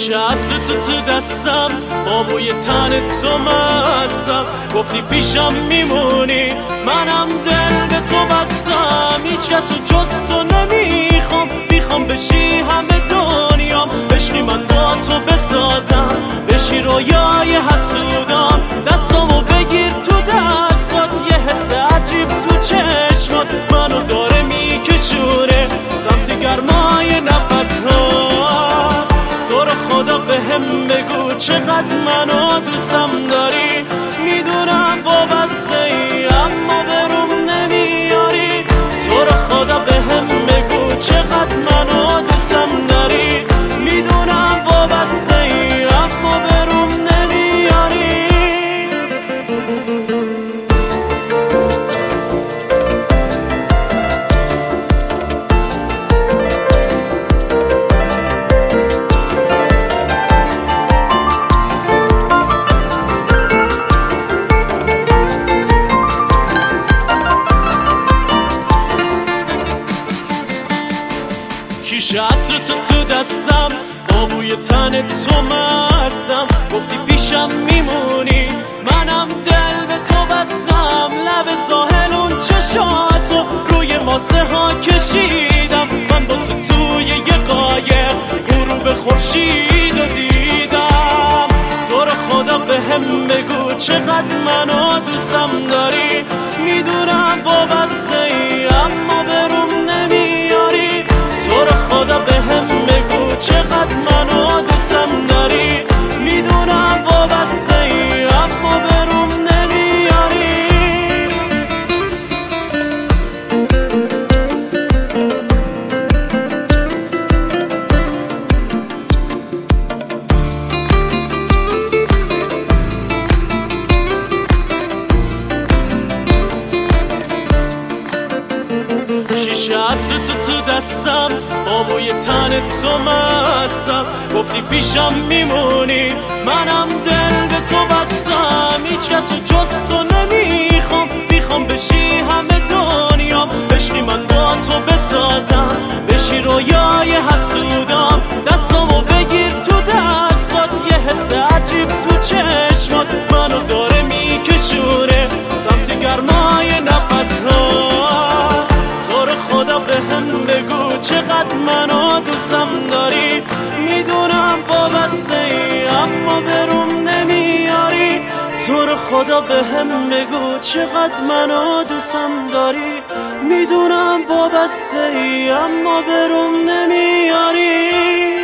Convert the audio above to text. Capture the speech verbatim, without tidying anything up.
شیشه عطر تو تو دستم، با بوی تن تو مستم. گفتی پیشم میمونی، منم دل به تو بستم. هیچ کس رو جز تو نمیخوام، میخوام بشی همه دنیام. عشقی من با تو بسازم، بشی رویای حسودام. دستامو بگیر تو دستات، یه حس عجیب تو چشمات منو داره میکشونه سمت گرمای نفسها. تو رو خدا به هم بگو چقدر منو دوستم داری. میدونم وابسته ای اما بروم نمیاری. تو رو خدا به هم بگو چقدر منو دوستم داری. میدونم وابسته ای اما بروم نمیاری. شیشه عطر تو تو دستم، با بوی تن تو مستم. گفتی پیشم میمونی، منم دل به تو بستم. لب ساحل اون چشاتو روی ماسه ها کشیدم. من با تو توی یه قایق غروب خورشید رو دیدم. تو رو خدا به هم بگو چقدر منو دوستم داری. میدونم وابسته ای اما بروم نمیاری. تو رو خدا به هم بگو چقدر منو دوستم داری. میدونم وابسته ای اما بروم نمیاری. شیشه عطر تو تو دستم، با بوی تن تو مستم. گفتی پیشم میمونی، منم دل به تو بستم. هیچ کس رو جز تو نمیخوام، میخوام بشی همه دنیام. عشقی من با تو بسازم، بشی رویای حسودام. دستامو بگیر تو دستات، یه حس عجیب تو چشمات منو داره میکشونه سمت گرمای نفسها. خدا به هم بگو چقدر منو دوستم داری. میدونم وابسته ای اما بروم نمیاری. تو رو خدا به هم بگو چقدر منو دوستم داری. میدونم وابسته ای اما بروم نمیاری.